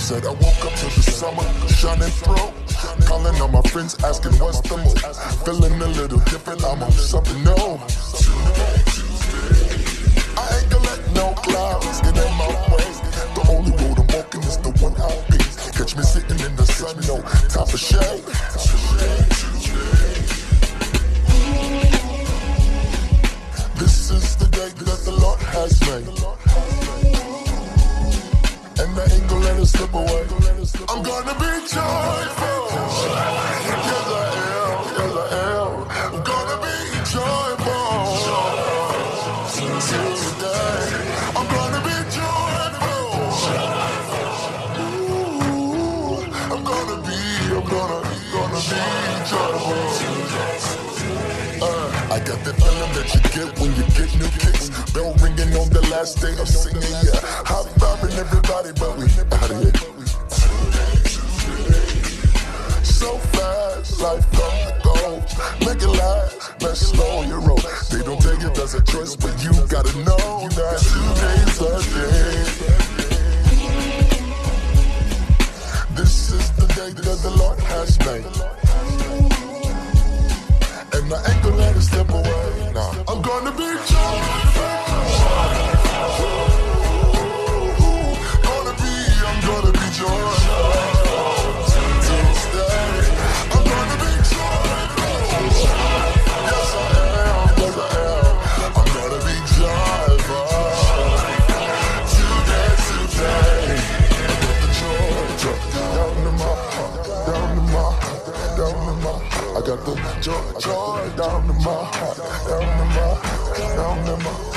Said I woke up to the summer, shining through. Calling on my friends, asking what's the move. Feeling a little different, I'm on something new. I ain't gonna let no clouds get in my way. The only road I'm walking is the one I pick. Catch me sitting in the sun, no time for shade. This is the day that the Lord has made, and I ain't gonna let it slip away. I'm gonna be joyful. Yes I am, yes I am. I'm gonna be joyful. Today, I'm gonna be joyful. Ooh, I'm gonna be joyful. I got that feeling that you get when you get new kicks. Bell ringing on the last day of singing, yeah. High fiving everybody, but we out of here. So fast, life come to go. Make it last, let's slow your roll. They don't take it as a choice, but you gotta know that today's the day. This is the day that the Lord has made, and I ain't gonna let it slip away. Nah, I'm gonna be joyful. I'm gonna be joyful. Today, I'm gonna be joyful. Yes I am, yes I am. I'm gonna be joyful. Today. I got the joy down in my heart, down in my heart, down in my heart. I got the joy down in my heart, down in my heart, down in my heart.